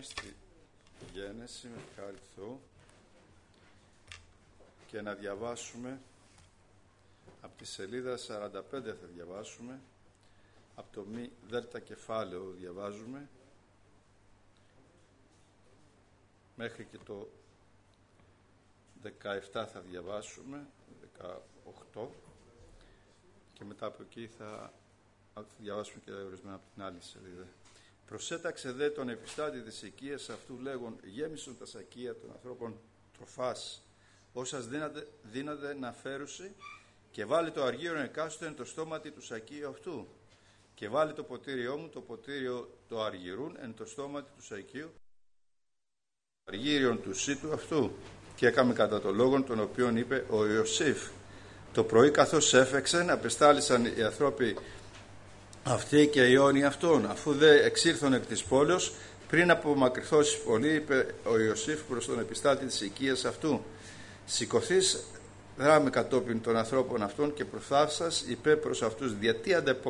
στη Γένεση με τη χάρη του Θεού και να διαβάσουμε από τη σελίδα 45 θα διαβάσουμε, από το μη δέλτα κεφάλαιο διαβάζουμε μέχρι και το 17 θα διαβάσουμε, 18 και μετά από εκεί θα διαβάσουμε και ορισμένα από την άλλη σελίδα. Προσέταξε δε τον επιστάτη της οικίας αυτού λέγον, γέμισον τα σακία των ανθρώπων τροφάς, όσας δύναται να φέρουσι, και βάλει το αργύριον εκάστοτε εν το στόματι του σακίου αυτού, και βάλει το ποτήριό μου, το ποτήριο το αργυρούν εν το στόματι του σακίου, αργύριον του σύτου αυτού, και έκαμε κατά το λόγον τον οποίον είπε ο Ιωσήφ. Το πρωί καθώς έφεξεν, απεστάλησαν οι ανθρώποι αυτοί και οι αιώνιοι αυτών. Αφού δε εξήλθον εκ της πόλεως, πριν απομακρυνθώσει πολύ, είπε ο Ιωσήφ προς τον επιστάτη της οικίας αυτού, σηκωθείς δράμε κατόπιν των ανθρώπων αυτών και προφθάσας είπε προς αυτούς, γιατί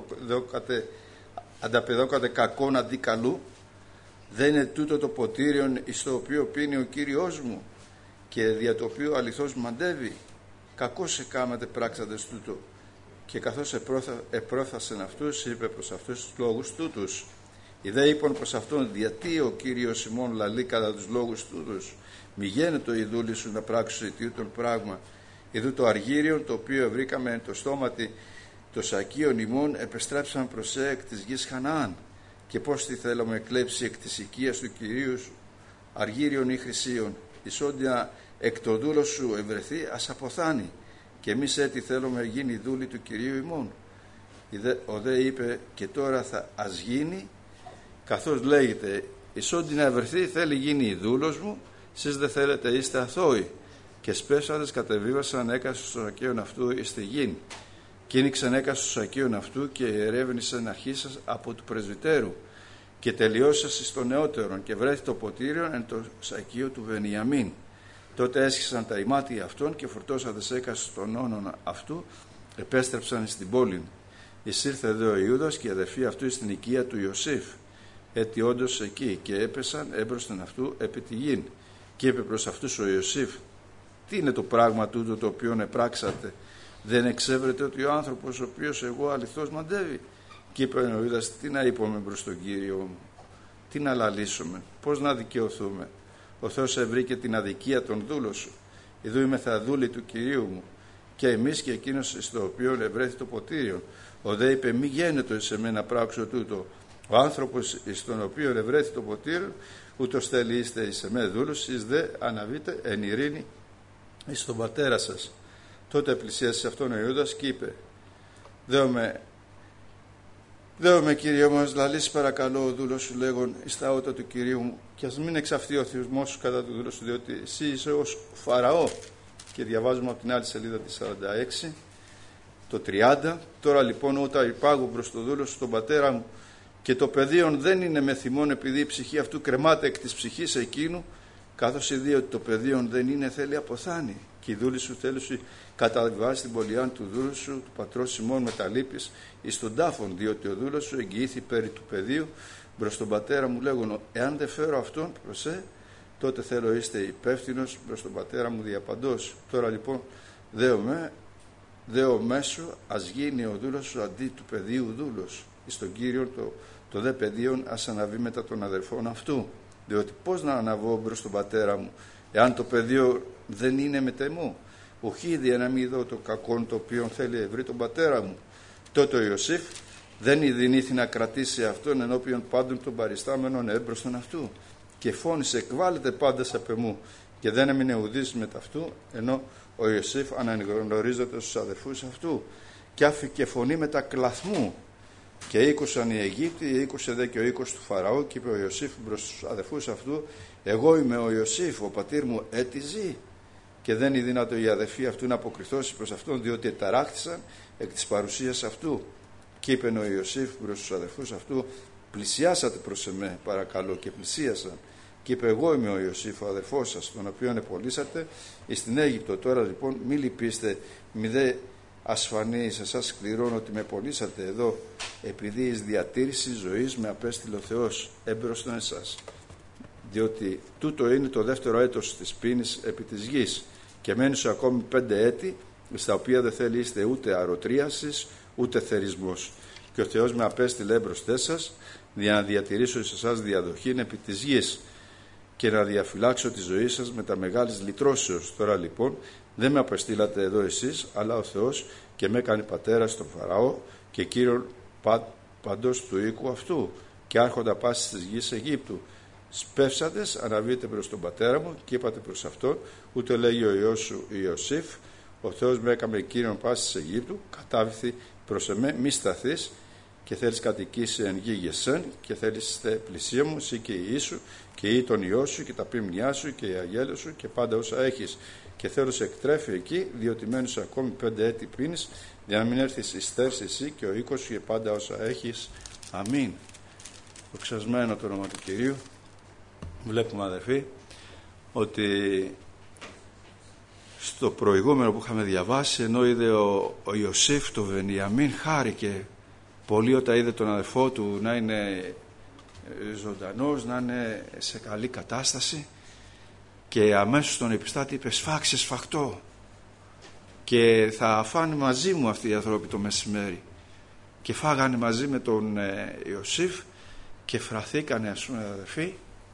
ανταπεδόκατε κακόν αντί καλού, δεν είναι τούτο το ποτήριον εις το οποίο πίνει ο Κύριος μου και δια το οποίο αληθώς μαντεύει, κακώς εκάματε πράξαντες τούτο. Και καθώς επρόθασεν αυτούς, είπε προς αυτούς τους λόγους τούτους. Οι δε είπαν προς αυτόν, γιατί ο Κύριος ημών λαλεί κατά τους λόγους τούτους, μη γένετο η δούλη σου να πράξουν τούτον πράγμα. Ιδού το αργύριον το οποίο βρήκαμε εν το στόματι το σακίον ημών επεστρέψαν προς εκ της γης Χαναάν. Και πώς τη θέλουμε εκλέψει εκ της οικίας του Κυρίου αργύριον ή χρυσίων, ισόντια εκ το δούλο σου ευρεθεί ας αποθάνει. Και εμείς έτσι θέλουμε γίνει δούλη του Κυρίου ημών. Ο δε είπε, και τώρα θα ας γίνει, καθώς λέγεται, ισόντι να ευρεθεί θέλει γίνει η δούλος μου, εσείς δεν θέλετε είστε αθώοι. Και σπέσαντες κατεβίβασαν έκαση στο σακίον αυτού εις τη γην. Κίνηξαν έκαση στο σακίον αυτού και ερεύνησαν αρχίσας από του πρεσβυτέρου. Και τελειώσας εις των νεότερων και βρέθη το ποτήριον εν το σακίο του Βενιαμίν. Τότε έσχισαν τα ημάτια αυτών και φορτώσαντες έκαση στον όνον αυτού, επέστρεψαν στην πόλη. Εισήρθε δε ο Ιούδας και η αδελφή αυτού στην οικία του Ιωσήφ. Έτσι όντως εκεί και έπεσαν έμπροσθεν αυτού επί τη γην. Και είπε προς αυτούς ο Ιωσήφ, τι είναι το πράγμα τούτο το οποίο επράξατε, δεν εξέβρετε ότι ο άνθρωπος ο οποίος εγώ αληθώς μαντεύει. Και είπε ο Ιούδας, τι να είπαμε προς τον Κύριο μου, τι να λαλήσουμε, πώς να δικαιωθούμε. Ο Θεός ευρήκε την αδικία των δούλων σου. Ιδού είμαι θα δούλη του Κυρίου μου, και εμείς και εκείνος στο οποίο ευρέθη το ποτήριο. Ο δε είπε, μη γένετο σε μένα πράξω τούτο. Ο άνθρωπος στον οποίο ευρέθη το ποτήριο, ούτως θέλει είστε εις εμέ δούλους, εις δε αναβείτε εν ειρήνη εις τον πατέρα σας. Τότε πλησίασε αυτόν ο Ιούδας και είπε, Δέομαι Κύριε μας, λαλείς παρακαλώ ο δούλος σου λέγον εις τα ότα του Κυρίου μου, και ας μην εξαφθεί ο θυσμός σου κατά του δούλου σου, διότι εσύ είσαι ως Φαραώ. Και διαβάζουμε από την άλλη σελίδα τη 46, το 30. Τώρα λοιπόν όταν υπάγω προς το δούλο σου τον πατέρα μου, και το παιδίον δεν είναι με θυμόν επειδή η ψυχή αυτού κρεμάται εκ της ψυχής εκείνου, καθώς ειδεί ότι το παιδίον δεν είναι θέλει αποθάνει. Και η δούλη σου θέλει σου καταβιβάζει την πολιάν του δούλου σου, του πατρός Σιμών με τα λύπης, εις τον τάφον, διότι ο δούλος σου εγγυήθη περί του παιδίου προς τον πατέρα μου, λέγον, εάν δεν φέρω αυτόν προσέ, τότε θέλω είστε υπεύθυνος προς τον πατέρα μου διαπαντός. Τώρα λοιπόν δέω μέσω, ας γίνει ο δούλος σου αντί του παιδίου δούλος, εις τον Κύριον το δε παιδίον ας αναβεί μετά των αδερφών αυτού. Διότι πώς να αναβώ προς τον πατέρα μου, εάν το παιδίο δεν είναι μετεμού. Οχίδια να μην δω το κακόν το οποίο θέλει ευρύ τον πατέρα μου. Τότε ο Ιωσήφ δεν ειδηνήθη να κρατήσει αυτόν ενώπιον πάντων των παριστάμενων έμπροσθον αυτού. Και φώνησε, εκβάλλεται πάντας απ' εμού. Και δεν έμεινε ουδής με ταυτού, ενώ ο Ιωσήφ αναγνωρίζεται στους αδερφούς αυτού. Και άφηκε φωνή με τα κλαθμού. Και ήκουσαν οι Αιγύπτιοι, ήκουσε δε και ο οίκος του Φαραώ, και είπε ο Ιωσήφ προς τους αδερφούς αυτού, εγώ είμαι ο Ιωσήφ, ο πατήρ μου έτι ζει. Και δεν είναι δυνατό οι αδερφοί αυτού να αποκριθώσει προς αυτόν, διότι ταράχτησαν εκ της παρουσίας αυτού. Και είπε ο Ιωσήφ προς τους αδερφούς αυτού, πλησιάσατε προς εμέ, παρακαλώ, και πλησίασαν. Και είπε, εγώ είμαι ο Ιωσήφ, ο αδερφός σας, τον οποίον επολύσατε εις την Αίγυπτο. Τώρα λοιπόν μη λυπήστε, μη δε ασφανή σε εσάς σκληρώνω ότι με πωλήσατε εδώ, επειδή εις διατήρηση ζωής με απέστειλε ο Θεός έμπροσθεν εσάς. διότι τούτο είναι το δεύτερο έτος της πείνης επί της γης, και μένει σου ακόμη 5 έτη, στα οποία δεν θέλει είστε ούτε αρωτρίασης ούτε θερισμός. Και ο Θεός με απέστειλε μπροστά σας, για να διατηρήσω σε εσάς διαδοχήν επί της γης και να διαφυλάξω τη ζωή σας με τα μεγάλης λυτρώσεως. Τώρα λοιπόν δεν με απεστήλατε εδώ εσείς, αλλά ο Θεός, και με έκανε πατέρα στον Φαραώ και κύριον παντός του οίκου αυτού και άρχοντα πάσης της γης Αιγύπτου. Σπεύσαντες, αναβείτε προς τον πατέρα μου και είπατε προς αυτόν, ούτε λέγει ο Υιός σου Ιωσήφ, ο Θεός με έκαμε κύριον πάσης της Αιγύπτου, κατάβηθη προς εμέ, μη σταθείς και θέλεις κατοικήσει εν γη Γεσέν και θέλεις στε πλησία μου, εσύ και η σου και η τον Υιό σου και τα πίμνιά σου και η αγέλα σου και πάντα όσα έχεις, και θέλω σε εκτρέφει εκεί, διότι μένεις ακόμη 5 έτη πίνης, για να μην έρθεις εις στέρση εσύ και ο οίκος σου και πάντα όσα έχεις. Αμήν. Δοξασμένο το όνομα του Κυρίου. Βλέπουμε, αδερφοί, ότι στο προηγούμενο που είχαμε διαβάσει, ενώ είδε ο Ιωσήφ το Βενιαμίν, χάρηκε πολύ όταν είδε τον αδερφό του να είναι ζωντανός, να είναι σε καλή κατάσταση, και αμέσως τον επιστάτη είπε, σφάξε σφαχτό και θα φάνε μαζί μου αυτοί οι άνθρωποι το μεσημέρι. Και φάγανε μαζί με τον Ιωσήφ και φραθήκανε, ας πούμε, αδερφοί,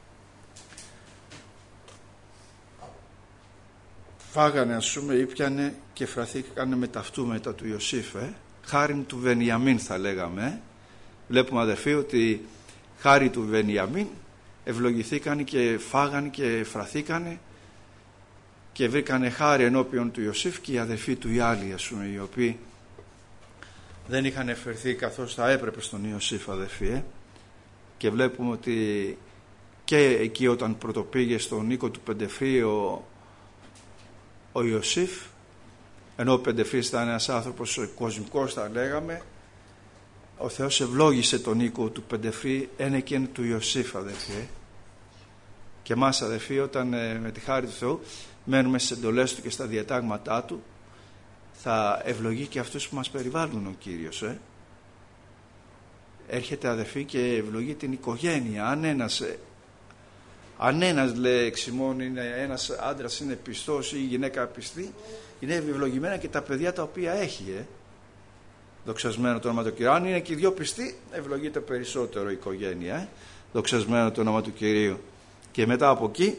φάγανε, ας πούμε, ήπιανε και φραθήκανε με ταυτού μετά του Ιωσήφ, χάριν του Βενιαμίν θα λέγαμε. Βλέπουμε, αδερφοί, ότι χάρη του Βενιαμίν ευλογηθήκαν και φάγανε και φραθήκανε και βρήκανε χάρη ενώπιον του Ιωσήφ και οι αδερφοί του οι άλλοι, ας πούμε, οι οποίοι δεν είχαν εφερθεί καθώς θα έπρεπε στον Ιωσήφ, αδερφοί. Και βλέπουμε ότι και εκεί όταν πρωτοπήγε στον οίκο του Πεντεφρίου ο Ιωσήφ, ενώ ο Πεντεφρής ήταν ένας άνθρωπος κοσμικός θα λέγαμε, ο Θεός ευλόγησε τον οίκο του Πεντεφρή ένεκεν του Ιωσήφ, αδερφοί. Και εμάς, αδερφοί, όταν με τη χάρη του Θεού μένουμε στις εντολές του και στα διατάγματά του, θα ευλογεί και αυτούς που μας περιβάλλουν ο Κύριος. Έρχεται, αδερφοί, και ευλογεί την οικογένεια. Αν ένας λέει εξημών, είναι ένας άντρας είναι πιστός ή η γυναίκα πιστή, είναι ευλογημένα και τα παιδιά τα οποία έχει. Δοξασμένο το όνομα του Κυρίου. Αν είναι και οι δυο πιστοί, ευλογείται περισσότερο η οικογένεια. Δοξασμένο το όνομα του Κυρίου. Και μετά από εκεί,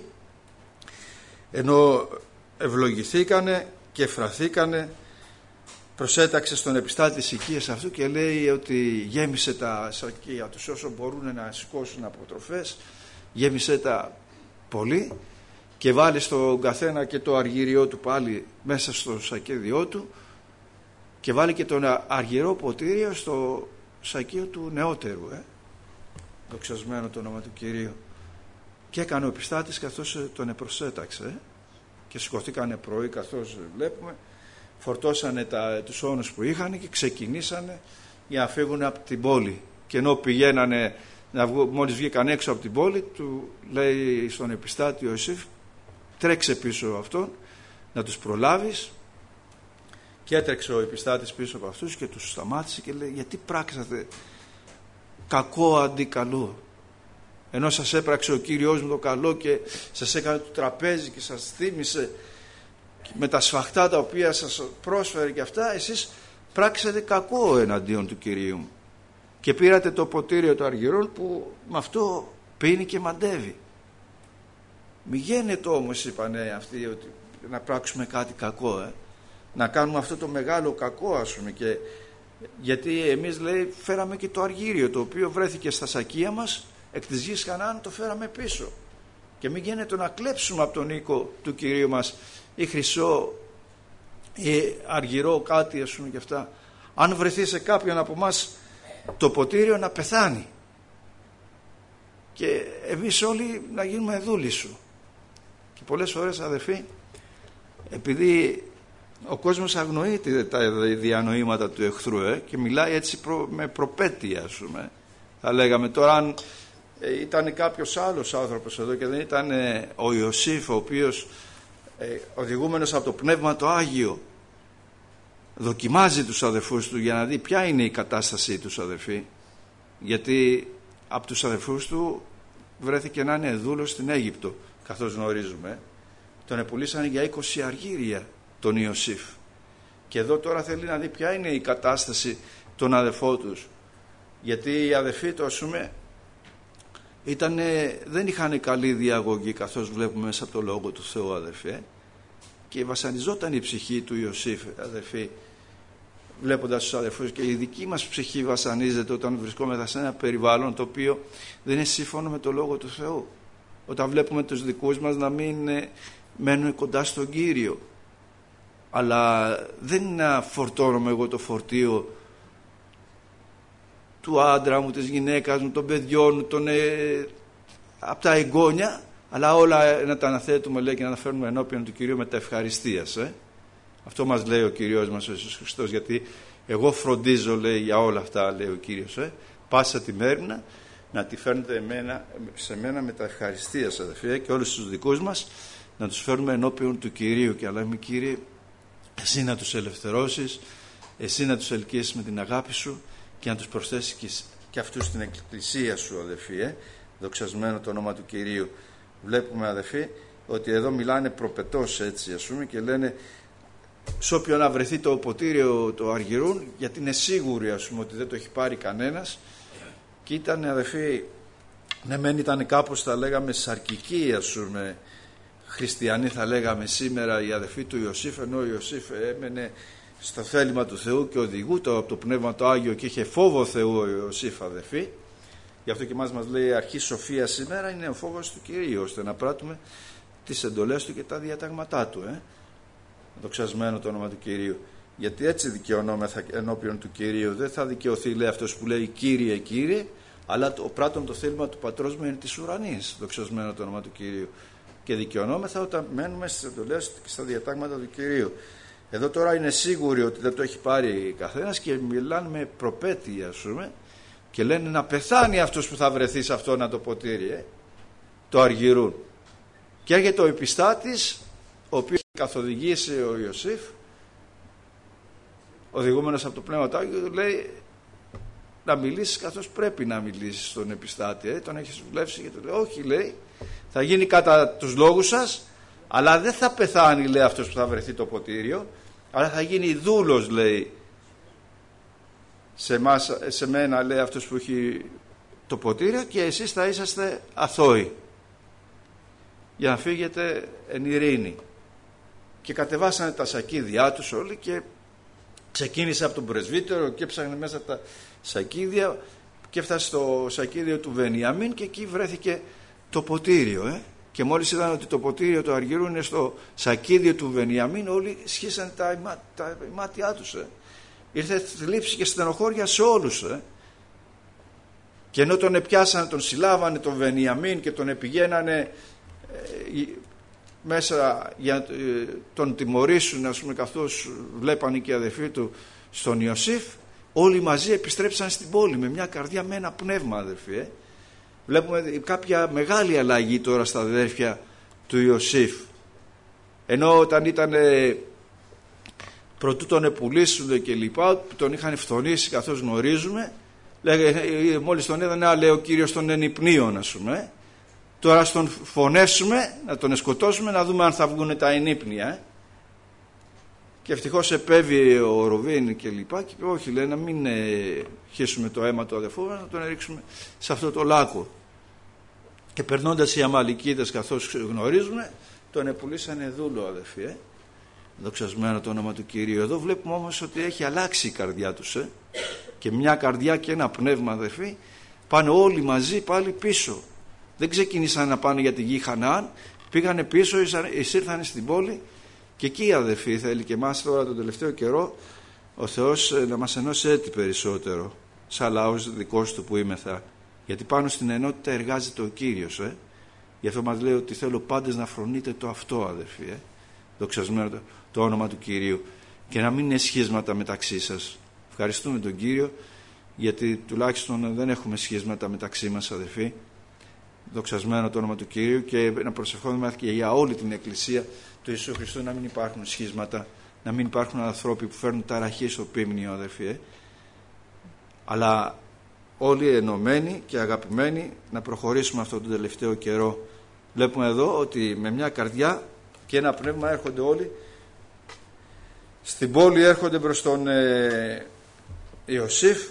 ενώ ευλογηθήκανε και φραθήκανε, προσέταξε στον επιστάτη της οικίας αυτού και λέει ότι γέμισε τα σακία τους όσο μπορούν να σηκώσουν αποτροφές, γέμισε τα πολύ και βάλει στον καθένα και το αργύριό του πάλι μέσα στο σακέδιό του και βάλει και τον αργυρό ποτήριο στο σακείο του νεότερου. Δοξασμένο το όνομα του Κυρίου. Και έκανε ο επιστάτης καθώς τον επροσέταξε και σηκωθήκανε πρωί, καθώς βλέπουμε, φορτώσανε τους όνους που είχαν και ξεκινήσανε για να φύγουν από την πόλη. Και ενώ πηγαίνανε μόλις βγήκαν έξω από την πόλη, του λέει στον επιστάτη ο Ιωσήφ, τρέξε πίσω αυτόν να τους προλάβεις. Και έτρεξε ο επιστάτης πίσω από αυτούς και τους σταμάτησε και λέει, γιατί πράξατε κακό αντί καλό, ενώ σας έπραξε ο Κύριος μου το καλό και σας έκανε το τραπέζι και σας θύμισε με τα σφαχτά τα οποία σας πρόσφερε και αυτά, εσείς πράξατε κακό εναντίον του Κυρίου μου και πήρατε το ποτήριο των αργυρών που με αυτό πίνει και μαντεύει. Μη γίνεται όμως, είπανε αυτοί, ότι να πράξουμε κάτι κακό, να κάνουμε αυτό το μεγάλο κακό, ας πούμε, και γιατί εμείς, λέει, φέραμε και το αργύριο το οποίο βρέθηκε στα σακία μας εκ της γης Χαναάν, το φέραμε πίσω, και μην γίνεται να κλέψουμε από τον οίκο του Κυρίου μας ή χρυσό ή αργυρό κάτι, ας πούμε, και αυτά. Αν βρεθεί σε κάποιον από μας το ποτήριο, να πεθάνει και εμείς όλοι να γίνουμε δούλοι σου. Και πολλές φορές, αδερφοί, επειδή ο κόσμος αγνοεί τα διανοήματα του εχθρού και μιλάει έτσι με προπέτεια, ας πούμε. Θα λέγαμε τώρα, αν ήταν κάποιος άλλος άνθρωπος εδώ και δεν ήταν ο Ιωσήφ, ο οποίος οδηγούμενος από το Πνεύμα το Άγιο δοκιμάζει τους αδερφούς του για να δει ποια είναι η κατάστασή τους, αδερφοί, γιατί από τους αδερφούς του βρέθηκε να είναι δούλος στην Αίγυπτο, καθώς γνωρίζουμε. Τον επουλήσανε για 20 αργύρια τον Ιωσήφ. Και εδώ τώρα θέλει να δει ποια είναι η κατάσταση των αδελφών τους. Γιατί οι αδελφοί του, ας πούμε, δεν είχαν καλή διαγωγή, καθώς βλέπουμε μέσα από το Λόγο του Θεού, αδελφοί. Και βασανιζόταν η ψυχή του Ιωσήφ, αδελφοί, βλέποντας τους αδελφούς, και η δική μας ψυχή βασανίζεται όταν βρισκόμαστε σε ένα περιβάλλον το οποίο δεν είναι σύμφωνο με το Λόγο του Θεού. Όταν βλέπουμε τους δικούς μας να μην μένουν κοντά στον Κύριο. Αλλά δεν είναι να φορτώνομαι εγώ το φορτίο του άντρα μου, της γυναίκας μου, των παιδιών μου, από τα εγγόνια, αλλά όλα να τα αναθέτουμε, λέει, και να τα φέρνουμε ενώπιον του Κυρίου με τα ευχαριστίας. Αυτό μας λέει ο Κύριος μας ο Ιησούς Χριστός, γιατί εγώ φροντίζω, λέει, για όλα αυτά, λέει ο Κύριος, πάσα τη μέρνα να τη φέρνετε σε μένα με τα ευχαριστίας, αδελφοί, και όλους τους δικούς μας να τους φέρνουμε ενώπιον του Κυρίου και να λέμε, Κύριε, εσύ να τους ελευθερώσεις, εσύ να τους ελκύσεις με την αγάπη σου και να τους προσθέσεις και αυτούς στην εκκλησία σου, αδελφοί, δοξασμένο το όνομα του Κυρίου. Βλέπουμε, αδελφοί, ότι εδώ μιλάνε προπετώς, έτσι, ας πούμε, και λένε σε όποιον να βρεθεί το ποτήριο το αργυρούν, γιατί είναι σίγουροι, ας πούμε, ότι δεν το έχει πάρει κανένας. Και ήταν, αδελφοί, ναι μεν ήταν κάπως, θα λέγαμε, σαρκικοί, ας πούμε, χριστιανοί, θα λέγαμε σήμερα, οι αδελφοί του Ιωσήφ, ενώ ο Ιωσήφ έμενε στο θέλημα του Θεού και οδηγούτο από το Πνεύμα το Άγιο και είχε φόβο Θεού ο Ιωσήφ, αδελφοί. Γι' αυτό και μας λέει, αρχή σοφία σήμερα είναι ο φόβος του Κυρίου, ώστε να πράττουμε τις εντολές του και τα διατάγματά του. Δοξασμένο το όνομα του Κυρίου. Γιατί έτσι δικαιωνόμεθα ενώπιον του Κυρίου. Δεν θα δικαιωθεί, λέει, αυτός που λέει Κύριε, Κύριε, αλλά ο πράττων το θέλημα του Πατρός μου είναι της ουρανής. Δοξασμένο το όνομα του Κυρίου. Και δικαιωνόμεθα όταν μένουμε στις εντολές και στα διατάγματα του Κυρίου. Εδώ τώρα είναι σίγουροι ότι δεν το έχει πάρει καθένας και μιλάνε με προπέτει, ας πούμε, και λένε να πεθάνει αυτός που θα βρεθεί σε αυτό να το ποτήρι, το αργυρούν. Και έρχεται ο επιστάτης, ο οποίος καθοδηγήσει ο Ιωσήφ, οδηγούμενος από το Πνεύμα του Άγιο, λέει να μιλήσεις καθώς πρέπει να μιλήσεις στον επιστάτη. Τον έχεις δουλεύσει και του λέει, όχι, λέει, θα γίνει κατά τους λόγους σας, αλλά δεν θα πεθάνει, λέει, αυτός που θα βρεθεί το ποτήριο, αλλά θα γίνει δούλος, λέει, σε μένα, λέει, αυτός που έχει το ποτήριο, και εσείς θα είσαστε αθώοι για να φύγετε εν ειρήνη. Και κατεβάσανε τα σακίδια τους όλοι και ξεκίνησε από τον πρεσβύτερο και έψαχνε μέσα τα σακίδια και έφτασε στο σακίδιο του Βενιαμίν και εκεί βρέθηκε το ποτήριο. Και μόλις είδαν ότι το ποτήριο του αργυρού είναι στο σακίδιο του Βενιαμίν, όλοι σχίσαν τα μάτια τους. Ήρθε θλίψη και στενοχώρια σε όλους. Και ενώ τον επιάσανε, τον συλλάβανε τον Βενιαμίν και τον επηγαίνανε μέσα για να τον τιμωρήσουν, ας πούμε, καθώς βλέπανε και οι αδελφοί του στον Ιωσήφ, όλοι μαζί επιστρέψαν στην πόλη με μια καρδιά, με ένα πνεύμα, αδελφοί. Βλέπουμε κάποια μεγάλη αλλαγή τώρα στα αδέρφια του Ιωσήφ. Ενώ όταν ήταν προτού τον επουλήσουν και λοιπά, τον είχαν φθονήσει, καθώς γνωρίζουμε, μόλις τον είδανε, λέει ο Κύριος τον ενυπνίων, ας πούμε. Τώρα στον φωνέσουμε, να τον σκοτώσουμε, να δούμε αν θα βγουν τα ενύπνια. Και ευτυχώς επέβη ο Ρουβήν και λοιπά, και είπε, όχι, λέει, να μην χύσουμε το αίμα του αδελφού, να τον ρίξουμε σε αυτό το λάκκο. Και περνώντας οι Αμαλικίτες, καθώς γνωρίζουμε, τον επουλήσανε δούλο, αδελφοί. Δοξασμένο το όνομα του Κυρίου. Εδώ βλέπουμε όμως ότι έχει αλλάξει η καρδιά τους. Και μια καρδιά και ένα πνεύμα, αδελφοί, πάνε όλοι μαζί πάλι πίσω. Δεν ξεκίνησαν να πάνε για τη γη Χαναάν, πήγανε πίσω, εισήρθανε στην πόλη, και εκεί, αδελφοί, θέλει και εμάς τώρα τον τελευταίο καιρό ο Θεός να μας ενώσει έτσι περισσότερο, σαν λαός δικός του που είμεθα, γιατί πάνω στην ενότητα εργάζεται ο Κύριος. Γι' αυτό μας λέει ότι θέλω πάντες να φρονείτε το αυτό, αδελφοί. Δοξασμένο το όνομα του Κυρίου, και να μην είναι σχίσματα μεταξύ σας. Ευχαριστούμε τον Κύριο, γιατί τουλάχιστον δεν έχουμε σχίσματα μεταξύ μας, αδελφοί. Δοξασμένο το όνομα του Κυρίου, και να προσευχόμαστε και για όλη την Εκκλησία του Ιησού Χριστού, να μην υπάρχουν σχίσματα, να μην υπάρχουν ανθρώποι που φέρνουν ταραχή στο πίμνιο, αδελφοί. Αλλά όλοι ενωμένοι και αγαπημένοι να προχωρήσουμε αυτόν τον τελευταίο καιρό. Βλέπουμε εδώ ότι με μια καρδιά και ένα πνεύμα έρχονται όλοι στην πόλη, έρχονται προς τον Ιωσήφ,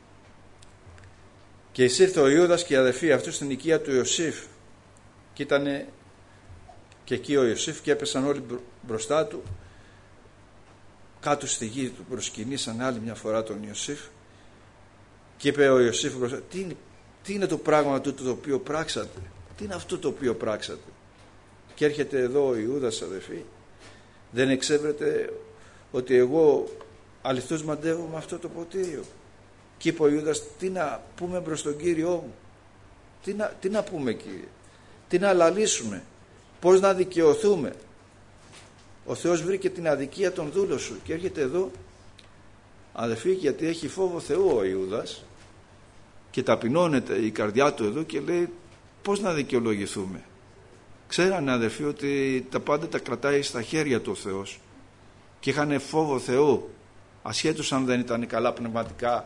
και εισήρθε ο Ιούδας και οι αδελφοί αυτού στην οικία του Ιωσήφ, και ήταν και εκεί ο Ιωσήφ, και έπεσαν όλοι μπροστά του κάτω στη γη του, προσκυνήσαν άλλη μια φορά τον Ιωσήφ, και είπε ο Ιωσήφ μπροστά: τι είναι το πράγμα τούτο το οποίο πράξατε, τι είναι αυτό το οποίο πράξατε? Και έρχεται εδώ ο Ιούδας, αδελφοί, δεν εξέβρετε ότι εγώ αληθώς μαντεύω με αυτό το ποτήριο? Και είπε ο Ιούδας: τι να πούμε προς τον Κύριό μου, τι να πούμε, Κύριε, τι να λαλήσουμε, πώς να δικαιωθούμε? Ο Θεός βρήκε την αδικία των δούλων σου. Και έρχεται εδώ, αδελφοί, γιατί έχει φόβο Θεού ο Ιούδας και ταπεινώνεται η καρδιά του εδώ και λέει: πώς να δικαιολογηθούμε? Ξέρανε, αδελφοί, ότι τα πάντα τα κρατάει στα χέρια του ο Θεός και είχαν φόβο Θεού, ασχέτως αν δεν ήταν καλά πνευματικά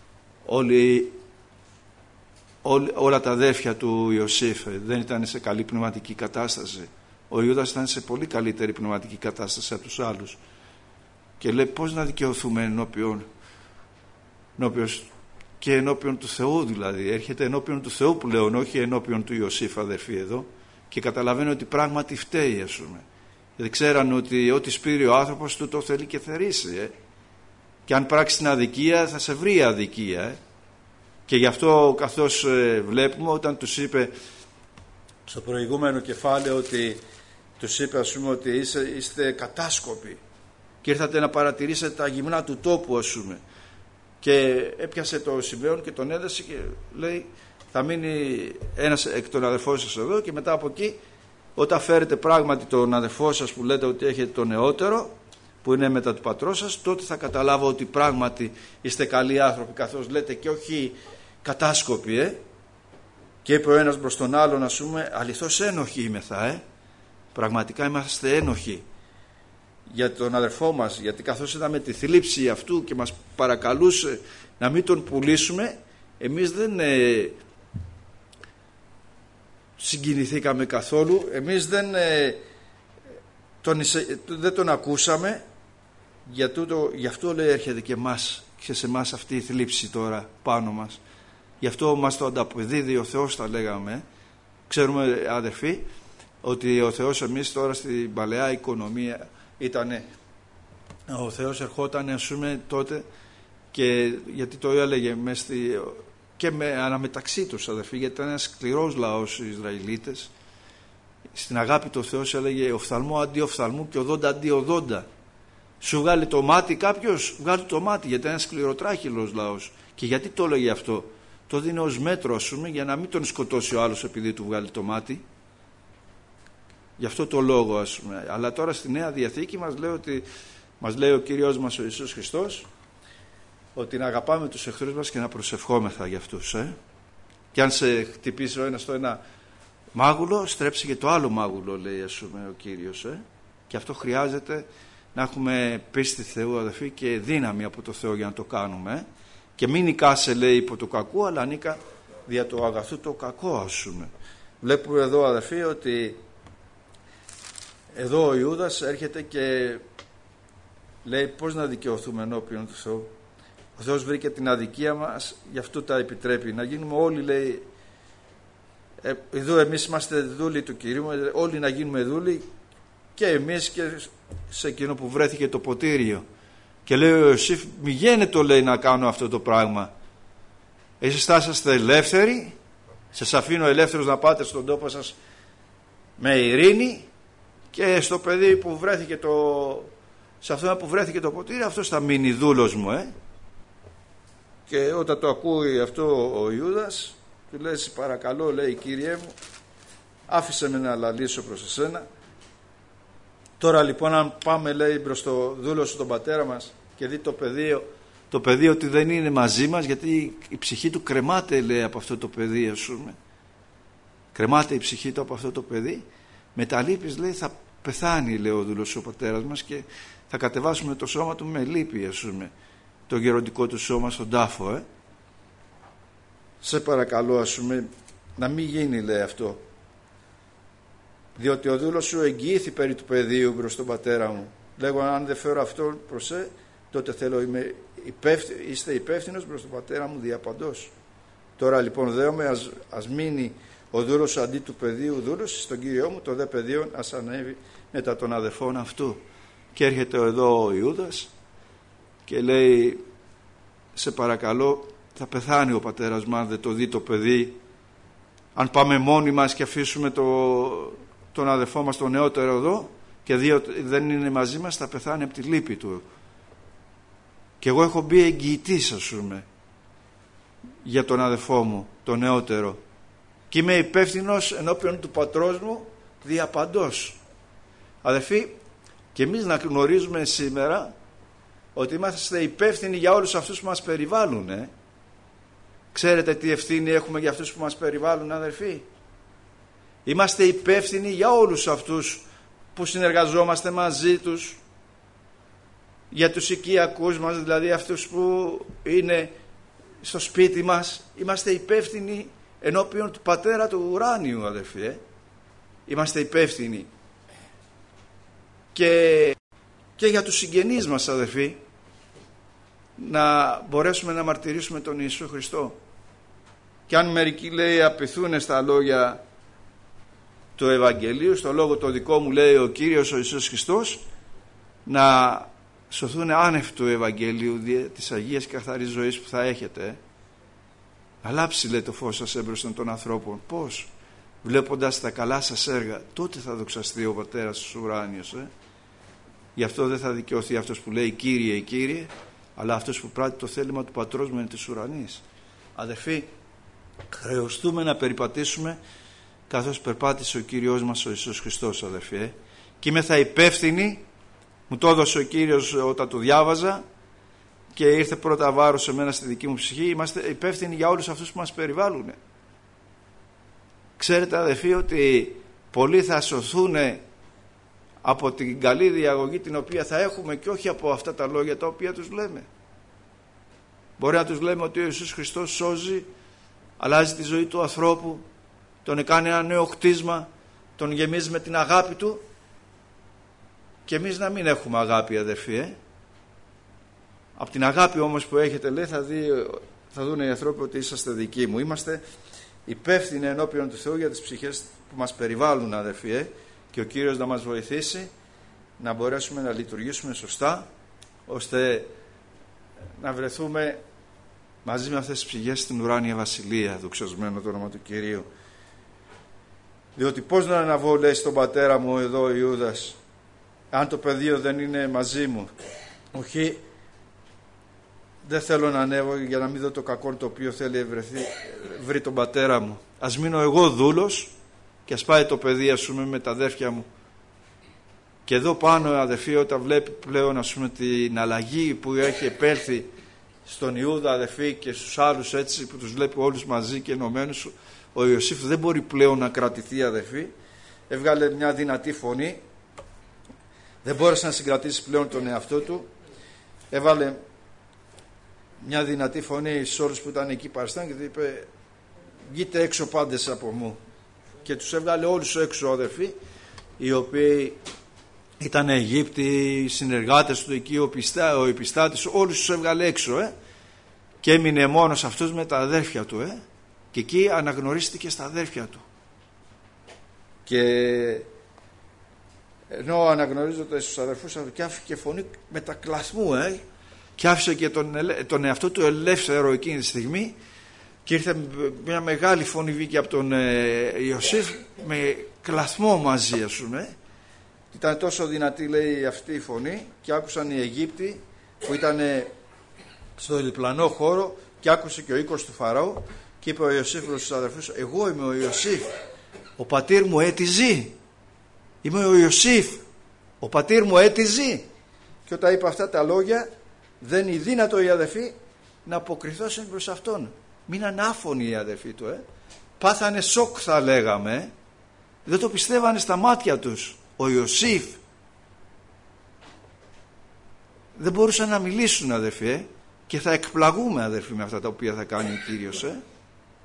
όλα τα αδέρφια του Ιωσήφ, δεν ήταν σε καλή πνευματική κατάσταση. Ο Ιούδας ήταν σε πολύ καλύτερη πνευματική κατάσταση από τους άλλους, και λέει: πώς να δικαιωθούμε ενώπιον και ενώπιον του Θεού? Δηλαδή έρχεται ενώπιον του Θεού πλέον, όχι ενώπιον του Ιωσήφ, αδερφοί, εδώ, και καταλαβαίνει ότι πράγματι φταίει, ας πούμε. Δεν ξέραν ότι ό,τι σπείρει ο άνθρωπος του το θέλει και θερήσει, και αν πράξει την αδικία θα σε βρει αδικία, Και γι' αυτό, καθώς βλέπουμε, όταν τους είπε στο προηγούμενο κεφάλαιο, ότι τους είπε, ας πούμε, ότι είστε κατάσκοποι και ήρθατε να παρατηρήσετε τα γυμνά του τόπου, ας πούμε, και έπιασε το Σιμεών και τον έδεσε και λέει: θα μείνει ένας εκ των αδερφών σας εδώ, και μετά από εκεί, όταν φέρετε πράγματι τον αδερφό σας που λέτε ότι έχετε τον νεότερο, που είναι μετά του πατρός σας, τότε θα καταλάβω ότι πράγματι είστε καλοί άνθρωποι, καθώς λέτε, και όχι κατάσκοποι. Και είπε ο ένας προς τον άλλον, ας πούμε: αληθώς ένοχοι είμεθα, πραγματικά είμαστε ένοχοι για τον αδερφό μας, γιατί καθώς είδαμε τη θλίψη αυτού και μας παρακαλούσε να μην τον πουλήσουμε, εμείς δεν συγκινηθήκαμε καθόλου, εμείς δεν τον ακούσαμε. Γι' αυτό λέει έρχεται και εμάς, και σε εμάς αυτή η θλίψη τώρα πάνω μας. Γι' αυτό μας το ανταποδίδει ο Θεός, τα λέγαμε. Ξέρουμε, αδερφοί, ότι ο Θεός, εμείς τώρα στην παλαιά οικονομία ο Θεός ερχόταν, ας πούμε, τότε, και γιατί το έλεγε και αναμεταξύ τους, αδερφοί, γιατί ήταν ένας σκληρός λαός οι Ισραηλίτες. Στην αγάπη του ο Θεός έλεγε: οφθαλμό αντί οφθαλμού και οδόντα αντί οδόντα. Σου βγάλει το μάτι κάποιος, βγάλει το μάτι, γιατί είναι ένας σκληροτράχυλος λαός. Και γιατί το έλεγε αυτό? Το δίνει ως μέτρο, ας πούμε, για να μην τον σκοτώσει ο άλλος επειδή του βγάλει το μάτι. Γι' αυτό το λόγο, ας πούμε. Αλλά τώρα στη Νέα Διαθήκη μας λέει ο Κύριος μας ο Ιησούς Χριστός, ότι να αγαπάμε τους εχθρούς μας και να προσευχόμεθα για αυτούς. Και αν σε χτυπήσει ο ένας το ένα μάγουλο, στρέψε και το άλλο μάγουλο, λέει, ας πούμε, ο Κύριος. Και αυτό χρειάζεται να έχουμε πίστη Θεού, αδελφοί, και δύναμη από το Θεό για να το κάνουμε. Και μην νικάσε, λέει, υπό το κακό, αλλά νίκα δια το αγαθού το κακό, ας πούμε. Βλέπουμε εδώ, αδελφοί, ότι εδώ ο Ιούδας έρχεται και λέει πώς να δικαιωθούμε ενώπιον του Θεού. Ο Θεός βρήκε την αδικία μας, γι' αυτό τα επιτρέπει. Να γίνουμε όλοι, λέει, εδώ εμείς είμαστε δούλοι του Κυρίου, όλοι να γίνουμε δούλοι, και εμείς και σε εκείνο που βρέθηκε το ποτήριο. Και λέει ο Ιωσήφ: μη γένετο, λέει, να κάνω αυτό το πράγμα. Εσείς θα είσαστε ελεύθεροι, σας αφήνω ελεύθερους να πάτε στον τόπο σας με ειρήνη, και στο παιδί που βρέθηκε σε αυτό που βρέθηκε το ποτήρι, αυτός θα μείνει δούλος μου. Και όταν το ακούει αυτό ο Ιούδας, του λέει: παρακαλώ, λέει, Κύριέ μου, άφησε με να λαλήσω προς εσένα. Τώρα λοιπόν, αν πάμε, λέει, προς το δούλο σου, τον πατέρα μας, και δει το παιδί ότι δεν είναι μαζί μας, γιατί η ψυχή του κρεμάται, λέει, από αυτό το παιδί, ας πούμε. Κρεμάται η ψυχή του από αυτό το παιδί. Με τα λύπης, λέει, θα πεθάνει, λέει, ο δούλος ο πατέρας μας, και θα κατεβάσουμε το σώμα του με λύπη, ας πούμε, το γεροντικό του σώμα στον τάφο. σε παρακαλώ, ας πούμε, να μην γίνει, λέει, αυτό. Διότι ο δούλος σου εγγυήθη περί του παιδίου προς τον πατέρα μου. Λέγω, αν δεν φέρω αυτό προς τότε θέλω, είστε υπεύθυνος προς τον πατέρα μου διαπαντός. Τώρα λοιπόν δέομαι, ας μείνει ο δούλος αντί του παιδίου δούλος στον Κύριό μου, το δε παιδίον ας ανέβει μετά των αδελφών αυτού. Και έρχεται εδώ ο Ιούδας και λέει, σε παρακαλώ, θα πεθάνει ο πατέρας μου αν δεν το δει το παιδί. Αν πάμε μόνοι μας και αφήσουμε τον αδελφό μας τον νεότερο εδώ και δει ότι δεν είναι μαζί μας, θα πεθάνει από τη λύπη του. Και εγώ έχω μπει εγγυητής, ας πούμε, για τον αδελφό μου τον νεότερο, και είμαι υπεύθυνος ενώπιον του πατρός μου διαπαντός. Αδελφοί, και εμείς να γνωρίζουμε σήμερα ότι είμαστε υπεύθυνοι για όλους αυτούς που μας περιβάλλουν. Ξέρετε τι ευθύνη έχουμε για αυτούς που μας περιβάλλουν, αδελφοί? Είμαστε υπεύθυνοι για όλους αυτούς που συνεργαζόμαστε μαζί τους, για τους οικιακούς μας, δηλαδή αυτούς που είναι στο σπίτι μας. Είμαστε υπεύθυνοι ενώπιον του Πατέρα του ουράνιου, αδελφοί. Είμαστε υπεύθυνοι και για τους συγγενείς μας, αδελφοί, να μπορέσουμε να μαρτυρήσουμε τον Ιησού Χριστό. Και αν μερικοί, λέει, απειθούν στα λόγια του Ευαγγελίου, στο λόγο το δικό μου, λέει ο Κύριος ο Ιησούς Χριστός, να σωθούν άνευ του Ευαγγελίου της Αγίας και καθαρής ζωής που θα έχετε. Αλάψει, λέει, το φως σας έμπροσθεν των ανθρώπων. Πώς? Βλέποντας τα καλά σας έργα, τότε θα δοξαστεί ο Πατέρας στους ουράνιους. Γι' αυτό δεν θα δικαιωθεί αυτός που λέει Κύριε, Κύριε, αλλά αυτός που πράττει το θέλημα του Πατρός μου εν της ουρανής. Αδελφοί, χρεωστούμε να περιπατήσουμε καθώς περπάτησε ο Κύριος μας ο Ιησούς Χριστός, αδελφοί. Και είμαι θα υπεύθυνη, μου το έδωσε ο Κύριος όταν το διάβαζα και ήρθε πρώτα βάρος σε μένα στη δική μου ψυχή. Είμαστε υπεύθυνοι για όλους αυτούς που μας περιβάλλουν. Ξέρετε, αδελφοί, ότι πολλοί θα σωθούν από την καλή διαγωγή την οποία θα έχουμε και όχι από αυτά τα λόγια τα οποία τους λέμε. Μπορεί να τους λέμε ότι ο Ιησούς Χριστός σώζει, αλλάζει τη ζωή του ανθρώπου, τον κάνει ένα νέο χτίσμα, τον γεμίζει με την αγάπη του, και εμείς να μην έχουμε αγάπη, αδερφοί. Από την αγάπη όμως που έχετε, λέει, θα δουν οι άνθρωποι ότι είσαστε δικοί μου. Είμαστε υπεύθυνοι ενώπιον του Θεού για τις ψυχές που μας περιβάλλουν, αδερφοί, και ο Κύριος να μας βοηθήσει να μπορέσουμε να λειτουργήσουμε σωστά, ώστε να βρεθούμε μαζί με αυτές τις ψυχές στην ουράνια βασιλεία, δοξασμένο το όνομα του Κυρίου. Διότι πώς να αναβώ, λέει, στον πατέρα μου εδώ ο Ιούδας, αν το πεδίο δεν είναι μαζί μου? Όχι, δεν θέλω να ανέβω για να μην δω το κακό το οποίο θέλει βρει τον πατέρα μου. Ας μείνω εγώ δούλος και ας πάει το παιδί, ας πούμε, με τα αδέρφια μου. Και εδώ πάνω, αδερφοί, όταν βλέπει πλέον, ας πούμε, την αλλαγή που έχει επέλθει στον Ιούδα, αδερφοί, και στους άλλους, έτσι, που τους βλέπει όλους μαζί και ενωμένους, ο Ιωσήφ δεν μπορεί πλέον να κρατηθεί, αδερφοί. Έβγαλε μια δυνατή φωνή, δεν μπόρεσε να συγκρατήσει πλέον τον εαυτό του. Έβαλε μια δυνατή φωνή σε όλους που ήταν εκεί παριστάν και είπε, βγείτε έξω πάντες από μου. Και τους έβγαλε όλους έξω, αδερφοί, οι οποίοι ήταν Αιγύπτιοι, συνεργάτες του εκεί, ο επιστάτης, όλους τους έβγαλε έξω, και έμεινε μόνος αυτός με τα αδέρφια του, και εκεί αναγνωρίστηκε στα αδέρφια του. Και ενώ αναγνωρίζοντας τους αδερφούς και άφηκε φωνή μετακλαθμού, και άφησε και τον εαυτό του ελεύθερο εκείνη τη στιγμή, και ήρθε μια μεγάλη φωνή, βγήκε από τον Ιωσήφ με κλαθμό μαζί, ας πούμε. Ήταν τόσο δυνατή, λέει, αυτή η φωνή, και άκουσαν οι Αιγύπτιοι που ήταν στο διπλανό χώρο, και άκουσε και ο οίκος του Φαραώ, και είπε ο Ιωσήφ προς τους αδερφούς, εγώ είμαι ο Ιωσήφ, ο πατήρ μου έτη ζει. Είμαι ο Ιωσήφ, ο πατήρ μου έτη ζει. Και όταν είπε αυτά τα λόγια, δεν είναι δύνατο οι αδερφοί να αποκριθώσουν προς αυτόν. Μείναν άφωνοι οι αδερφοί του, πάθανε σοκ, θα λέγαμε. Δεν το πιστεύανε στα μάτια τους. Ο Ιωσήφ. Δεν μπορούσαν να μιλήσουν, αδερφοί, και θα εκπλαγούμε, αδερφοί, με αυτά τα οποία θα κάνει ο Κύριος.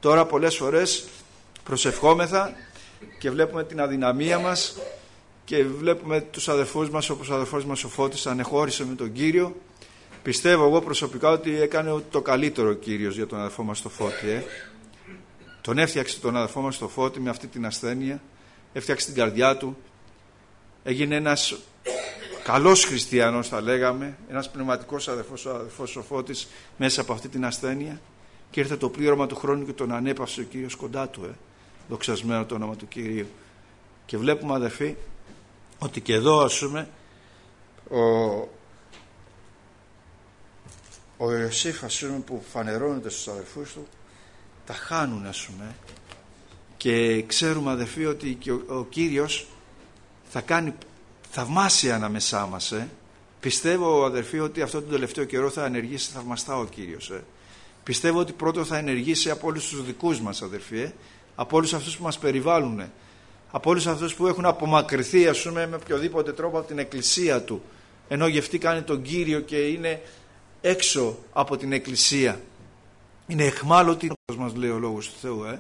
Τώρα πολλές φορές προσευχόμεθα και βλέπουμε την αδυναμία μας και βλέπουμε τους αδερφούς μας, όπως ο αδερφός μας ο Φώτης ανεχώρησε με τον Κύριο. Πιστεύω εγώ προσωπικά ότι έκανε το καλύτερο ο Κύριος για τον αδερφό μας το Φώτη. Τον έφτιαξε τον αδερφό μας το Φώτη με αυτή την ασθένεια, έφτιαξε την καρδιά του, έγινε ένας καλός χριστιανός θα λέγαμε, ένας πνευματικός αδερφός, ο αδερφός ο Φώτης μέσα από αυτή την ασθένεια, και ήρθε το πλήρωμα του χρόνου και τον ανέπαυσε ο Κύριος κοντά του. Δοξασμένο το όνομα του Κυρίου. Και βλέπουμε, αδερφοί, ότι και εδώ, ας πούμε, ο Ιωσήφ, ας πούμε, που φανερώνεται στους αδερφούς του, τα χάνουν, ας πούμε, και ξέρουμε, αδερφοί, ότι και ο Κύριος θα κάνει θαυμάσια ανάμεσά μας. Πιστεύω, αδερφοί, ότι αυτό τον τελευταίο καιρό θα ενεργήσει θαυμαστά ο Κύριος. Πιστεύω ότι πρώτο θα ενεργήσει από όλους τους δικούς μας, αδερφοί, από όλους αυτούς που μας περιβάλλουν, από όλους αυτούς που έχουν απομακρυνθεί, ας πούμε, με οποιοδήποτε τρόπο από την εκκλησία του, ενώ γευτήκανε τον Κύριο και είναι έξω από την εκκλησία. Είναι εχμάλωτοι, όπως μας λέει ο Λόγος του Θεού.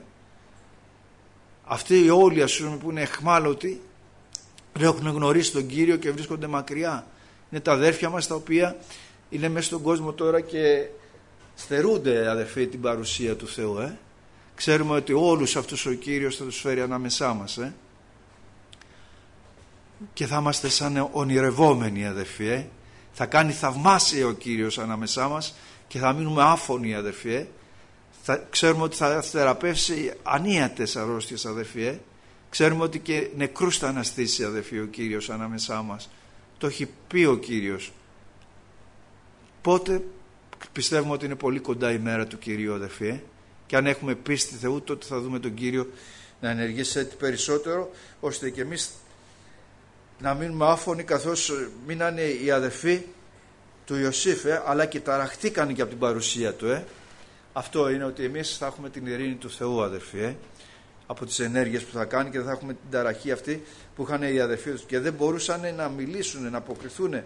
Αυτοί όλοι, ας πούμε, που είναι εχμάλωτοι, δεν έχουν γνωρίσει τον Κύριο και βρίσκονται μακριά. Είναι τα αδέρφια μας τα οποία είναι μέσα στον κόσμο τώρα και στερούνται, αδερφοί, την παρουσία του Θεού. Ξέρουμε ότι όλους αυτούς ο Κύριος θα τους φέρει ανάμεσά μας. Και θα είμαστε σαν ονειρευόμενοι, αδερφοί. Θα κάνει θαυμάσια ο Κύριος ανάμεσά μας και θα μείνουμε άφωνοι, αδερφοί. Ξέρουμε ότι θα θεραπεύσει ανίατες αρρώστιες, αδερφοί. Ξέρουμε ότι και νεκρούς θα αναστήσει, αδερφοί, ο Κύριος ανάμεσά μας. Το έχει πει ο Κύριος. Πότε πιστεύουμε ότι είναι πολύ κοντά η μέρα του Κυρίου, αδερφοί. Και αν έχουμε πίστη Θεού, τότε θα δούμε τον Κύριο να ενεργήσει έτσι περισσότερο, ώστε και εμείς να μείνουμε άφωνοι, καθώς μείνανε οι αδερφοί του Ιωσήφ, αλλά και ταραχτήκαν και από την παρουσία του. Αυτό είναι, ότι εμείς θα έχουμε την ειρήνη του Θεού, αδερφοί, από τις ενέργειες που θα κάνει, και δεν θα έχουμε την ταραχή αυτή που είχαν οι αδερφοί τους και δεν μπορούσαν να μιλήσουν, να αποκριθούν,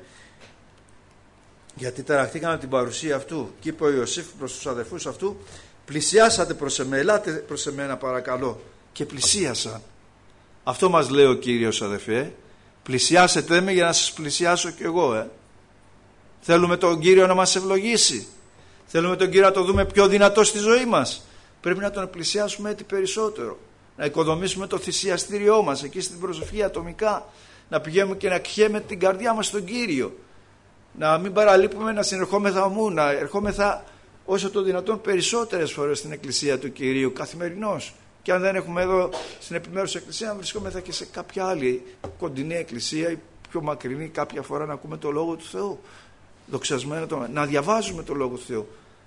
γιατί ταραχτήκαν από την παρουσία αυτού. Και είπε ο Ιωσήφ προς τους αδερφούς αυτού: πλησιάσατε προς εμένα, ελάτε προς εμένα παρακαλώ. Και πλησίασαν. Αυτό μας λέει ο Κύριος, αδερφοί. Πλησιάσετε με για να σας πλησιάσω κι εγώ. Θέλουμε τον Κύριο να μας ευλογήσει. Θέλουμε τον Κύριο να το δούμε πιο δυνατό στη ζωή μας. Πρέπει να τον πλησιάσουμε έτσι περισσότερο. Να οικοδομήσουμε το θυσιαστήριό μας εκεί στην προσευχή ατομικά. Να πηγαίνουμε και να κχέμε την καρδιά μας στον Κύριο. Να μην παραλείπουμε να συνερχόμεθα ομού, να ερχόμεθα όσο το δυνατόν περισσότερες φορές στην εκκλησία του Κυρίου καθημερινώς. Και αν δεν έχουμε εδώ στην επιμέρους εκκλησία, να βρισκόμεθα και σε κάποια άλλη κοντινή εκκλησία ή πιο μακρινή κάποια φορά να ακούμε το Λόγο του Θεού. Δοξασμένο το, να διαβάζουμε το Λόγο του Θεού.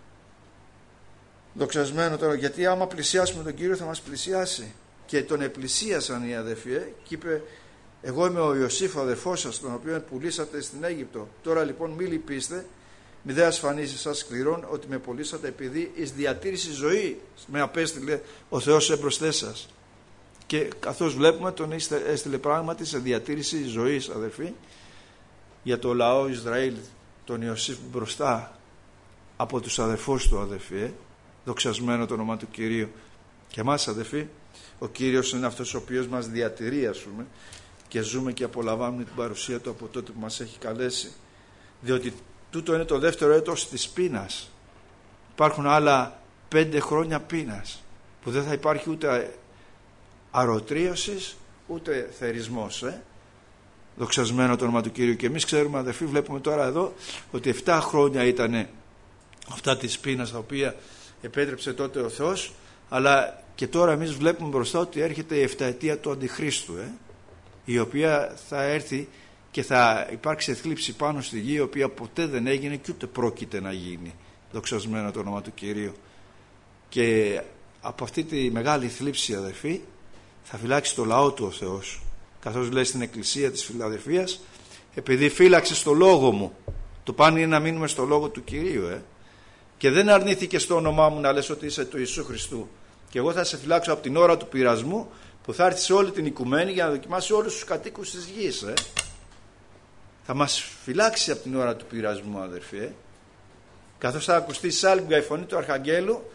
Δοξασμένο τώρα, γιατί άμα πλησιάσουμε τον Κύριο θα μας πλησιάσει. Και τον επλησίασαν οι αδερφοί και είπε: εγώ είμαι ο Ιωσήφ, ο αδερφός σας, τον οποίο πουλήσατε στην Αίγυπτο. Τώρα λοιπόν μη λυπήστε, μη δε ασφανίσει σας σκληρών, ότι με πουλήσατε επειδή εις διατήρηση ζωή με απέστειλε ο Θεός εμπροσθές σας. Και καθώς βλέπουμε, τον έστειλε πράγματι σε διατήρηση ζωής, αδερφοί, για το λαό Ισραήλ, τον Ιωσήφ μπροστά από τους αδερφούς του, αδερφοί. Δοξασμένο το όνομα του Κυρίου. Και εμάς, αδερφοί, ο Κύριος είναι αυτός ο οποίος μας διατηρεί, ας πούμε, και ζούμε και απολαμβάνουμε την παρουσία του από τότε που μας έχει καλέσει. Διότι τούτο είναι το δεύτερο έτος της πείνας. Υπάρχουν άλλα 5 χρόνια πείνας, που δεν θα υπάρχει ούτε αρωτρίωσης ούτε θερισμός. Δοξασμένο το όνομα του Κύριου. Και εμείς ξέρουμε, αδερφοί, βλέπουμε τώρα εδώ ότι 7 χρόνια ήταν αυτά της πείνας, τα οποία επέτρεψε τότε ο Θεός, αλλά και τώρα εμείς βλέπουμε μπροστά ότι έρχεται η 7ετία του Αντιχρίστου, η οποία θα έρθει και θα υπάρξει θλίψη πάνω στη γη, η οποία ποτέ δεν έγινε και ούτε πρόκειται να γίνει. Δοξασμένο το όνομα του Κυρίου. Και από αυτή τη μεγάλη θλίψη, αδερφοί, θα φυλάξει το λαό του ο Θεός, καθώς λέει στην εκκλησία της Φιλαδελφίας: επειδή φύλαξες το λόγο μου. Το πάνε είναι να μείνουμε στο λόγο του Κυρίου, και δεν αρνήθηκε στο όνομά μου να λες ότι είσαι του Ιησού Χριστού, και εγώ θα σε φυλάξω από την ώρα του πειρασμού που θα έρθει σε όλη την οικουμένη για να δοκιμάσει όλους τους κατοίκους της γης. Θα μας φυλάξει από την ώρα του πειρασμού, αδερφοί. Καθώς θα ακουστεί σάλπιγγα η φωνή του Αρχαγγέλου,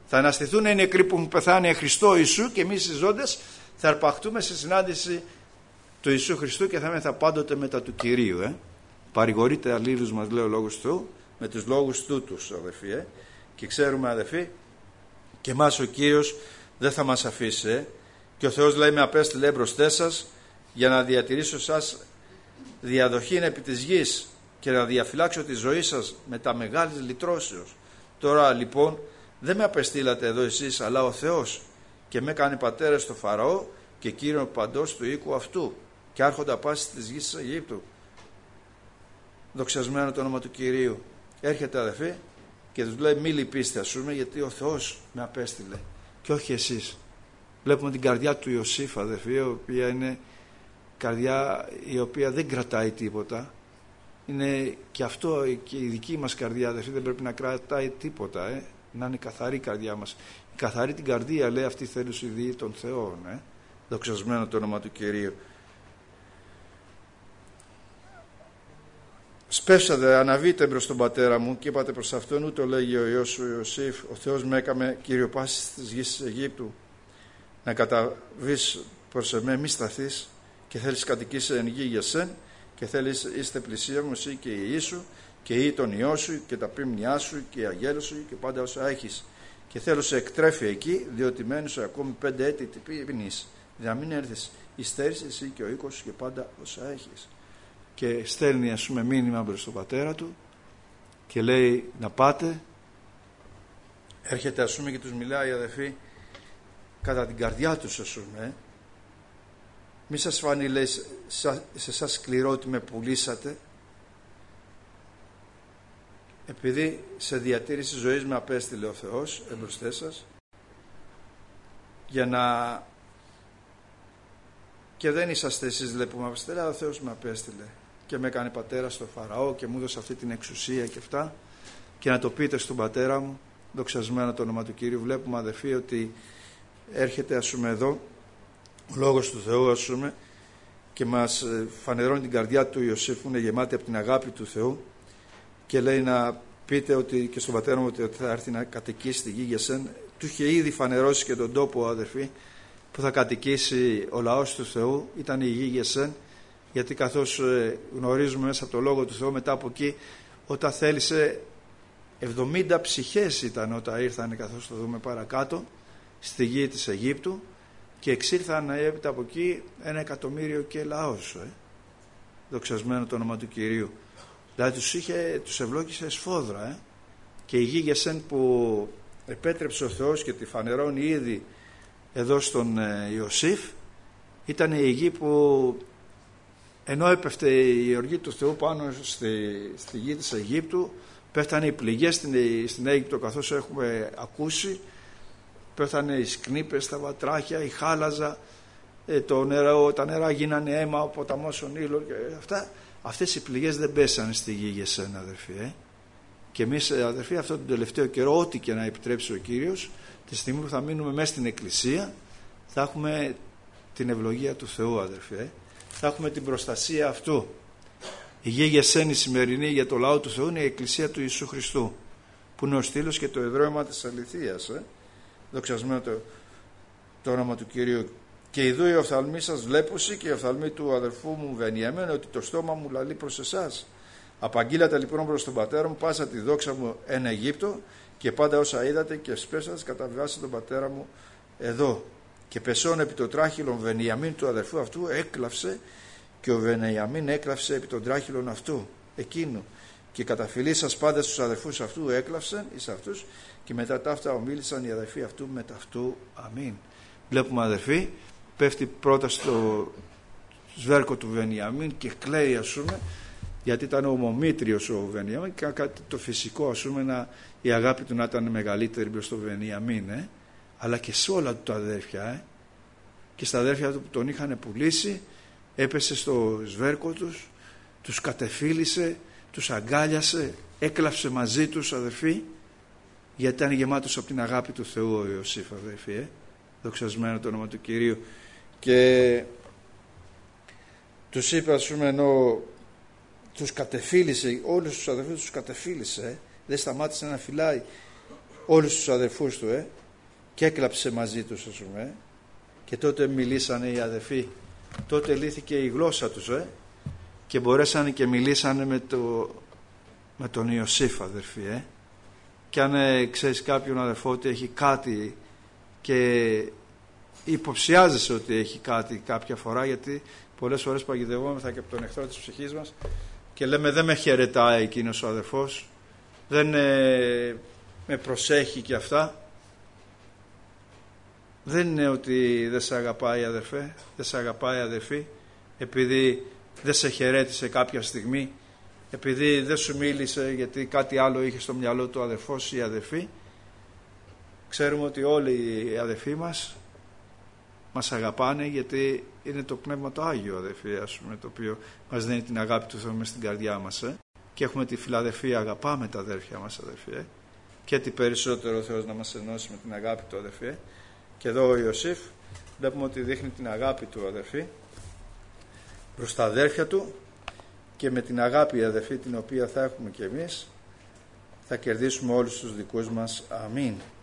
Θα αναστηθούν οι νεκροί που έχουν πεθάνει εν Χριστώ Ιησού και εμείς οι ζώντες θα αρπαχτούμε σε συνάντηση του Ιησού Χριστού και θα είμαστε πάντοτε μετά του Κυρίου. Παρηγορείται αλλήλους, μας λέει ο λόγος του Θεού, με τους λόγους τούτους, αδερφοί. Και ξέρουμε, αδερφοί, και εμάς ο Κύριος δεν θα μας αφήσει. Και ο Θεός λέει, με απέστειλε μπροστά σας για να διατηρήσω σας διαδοχήν επί της γης και να διαφυλάξω τη ζωή σας με τα μεγάλης λυτρώσεως. Τώρα λοιπόν δεν με απεστήλατε εδώ εσείς, αλλά ο Θεός, και με έκανε πατέρα στο Φαραώ και κύριον παντός του οίκου αυτού και άρχοντα πάσης της γης της Αιγύπτου. Δοξασμένο το όνομα του Κυρίου. Έρχεται, αδερφοί, και τους λέει, μη λυπήστε, ας πούμε, γιατί ο Θεός με απέστειλε και όχι εσείς. Βλέπουμε την καρδιά του Ιωσήφ, αδερφοί, η οποία είναι καρδιά η οποία δεν κρατάει τίποτα. Είναι και αυτό, και η δική μας καρδιά, αδερφοί, δεν πρέπει να κρατάει τίποτα, να είναι καθαρή η καρδιά μας. Η καθαρή την καρδία, λέει, αυτή θέλει οι δίοι των Θεών. Δοξασμένο το όνομα του Κυρίου. Σπέσατε, αναβείτε προς τον πατέρα μου, και είπατε προς αυτόν, ούτω λέγει ο Υιός σου Ιωσήφ, ο Θεός με έκαμε κύριο πάσης της γης της Αιγύπτου, να καταβείς προς εμέ, μη σταθείς, και θέλεις κατοικήσει εν γη για σεν, και θέλεις είστε πλησία μου εσύ και η γη σου, και ή τον Υιό σου, και τα πρίμνιά σου, και οι αγέλους σου, και πάντα όσα έχεις. Και θέλω σε εκτρέφει εκεί, διότι μένεις ακόμη 5 έτη τυπίνης, για να μην έρθεις εις εσύ και ο οίκος σου, και πάντα όσα έχεις. Και στέλνει, ας πούμε, μήνυμα προς τον πατέρα του και λέει να πάτε. Έρχεται, ας πούμε, και τους μιλάει, αδερφοί, κατά την καρδιά τους, ας πούμε. Μη σας φανεί, λέει, σε εσάς σκληρό ότι με πουλήσατε, επειδή σε διατήρηση ζωής με απέστειλε ο Θεός εμπροστέ σας, για να... Και δεν είσαστε εσείς, λέει, που με απέστειλε, αλλά ο Θεός με απέστειλε και με έκανε πατέρα στο Φαραώ και μου έδωσε αυτή την εξουσία και αυτά, και να το πείτε στον πατέρα μου. Δοξασμένο το όνομα του Κύριου. Βλέπουμε, αδερφοί, ότι έρχεται, ας πούμε, εδώ ο λόγος του Θεού, ας πούμε, και μας φανερώνει την καρδιά του Ιωσήφ, που είναι γεμάτη από την αγάπη του Θεού, και λέει να πείτε ότι, και στον πατέρα μου, ότι θα έρθει να κατοικήσει τη γη για σένα. Του είχε ήδη φανερώσει και τον τόπο, αδερφοί, που θα κατοικήσει ο λαός του Θεού, ήταν η γη για σένα, γιατί καθώς γνωρίζουμε μέσα από το λόγο του Θεού, μετά από εκεί, όταν θέλησε 70 ψυχές ήταν όταν ήρθαν, καθώς το δούμε παρακάτω, στη γη της Αιγύπτου, και εξήλθαν έπειτα από εκεί 1.000.000 και λαός. Δοξασμένο το όνομα του Κυρίου. Δηλαδή τους ευλόγησε σφόδρα. Και η γη Γεσέν που επέτρεψε ο Θεός και τη φανερώνει ήδη εδώ στον Ιωσήφ, ήταν η γη που, ενώ έπεφτε η οργή του Θεού πάνω στη γη της Αιγύπτου, πέφτανε οι πληγές στην Αίγυπτο, καθώς έχουμε ακούσει, πέφτανε οι σκνήπες, τα βατράχια, η χάλαζα, τα νερά γίνανε αίμα, ο ποταμός ο Νείλος και αυτά. Αυτές οι πληγές δεν πέσανε στη γη για σένα, αδερφοί. Και εμείς, αδερφοί, αυτό τον τελευταίο καιρό, ό,τι και να επιτρέψει ο Κύριος, τη στιγμή που θα μείνουμε μέσα στην Εκκλησία, θα έχουμε την ευλογία του Θεού, αδερφοί. Θα έχουμε την προστασία αυτού. Η γη για σένα η σημερινή για το λαό του Θεού είναι η Εκκλησία του Ιησού Χριστού, που είναι ο στήλος και το εδρώμα της αληθείας. Δοξασμένο το όνομα του Κυρίου. Και ειδού οι οφθαλμοί σας βλέπουσι και οι οφθαλμοί του αδερφού μου Βενιαμέν, ότι το στόμα μου λαλεί προς εσάς. Απαγγείλατε λοιπόν προς τον πατέρα μου πάσα τη δόξα μου εν Αιγύπτο, και πάντα όσα είδατε και σπέσατε καταβιάσατε τον πατέρα μου εδώ. Και πεσών επί το τράχυλον Βενιαμίν του αδερφού αυτού έκλαυσε, και ο Βενιαμίν έκλαυσε επί τον τράχυλον αυτού εκείνου. Και καταφυλή σας πάντα στους αδερφούς αυτού έκλαυσαν εις αυτούς, και μετά ταύτα ομίλησαν οι αδερφοί αυτού με ταυτού. Αμήν. Βλέπουμε, αδερφοί, πέφτει πρώτα στο σβέρκο του Βενιαμίν και κλαίει, ας πούμε, γιατί ήταν ομομήτριος ο Βενιαμίν, και κάτι το φυσικό, ας πούμε, η αγάπη του να ήταν μεγαλύτερη προς τον Βενιαμίν, αλλά και σε όλα του τα αδέρφια, και στα αδέρφια του που τον είχαν πουλήσει, έπεσε στο σβέρκο τους, τους κατεφύλισε, τους αγκάλιασε, έκλαψε μαζί τους, αδερφοί, γιατί ήταν γεμάτος από την αγάπη του Θεού ο Ιωσήφ, αδερφοί. Δοξασμένο το όνομα του Κυρίου. Και τους είπε, ας πούμε, ενώ τους κατεφύλισε, όλους τους αδερφούς τους κατεφύλισε, δεν σταμάτησε να φυλάει όλους τους αδερφούς του, και έκλαψε μαζί τους, ας πούμε, και τότε μιλήσανε οι αδελφοί, τότε λύθηκε η γλώσσα τους, και μπορέσανε και μιλήσανε με τον Ιωσήφ, αδελφοί, και αν ξέρεις κάποιον αδελφό ότι έχει κάτι και υποψιάζεσαι ότι έχει κάτι κάποια φορά, γιατί πολλές φορές παγιδευόμεθα και από τον εχθρό της ψυχής μας και λέμε δεν με χαιρετάει εκείνος ο αδελφός, δεν με προσέχει και αυτά. Δεν είναι ότι δεν σε αγαπάει, αδερφέ, δεν σε αγαπάει, αδερφή, επειδή δεν σε χαιρέτησε κάποια στιγμή, επειδή δεν σου μίλησε γιατί κάτι άλλο είχε στο μυαλό του αδερφός ή η αδερφή. Ξέρουμε ότι όλοι οι αδερφοί μας αγαπάνε, γιατί είναι το Πνεύμα το Άγιο, αδερφοί, ας πούμε, το οποίο μας δίνει την αγάπη του Θεού μες στην καρδιά μας, και έχουμε τη φιλαδελφία, αγαπάμε τα αδέρφια μας, αδερφοί, και τι περισσότερο ο Θεός να μας ενώσει με την αγάπη του, αδερφοί. Και εδώ ο Ιωσήφ βλέπουμε ότι δείχνει την αγάπη του, αδερφοί, προς τα αδέρφια του, και με την αγάπη, αδερφοί, την οποία θα έχουμε και εμείς, θα κερδίσουμε όλους τους δικούς μας. Αμήν.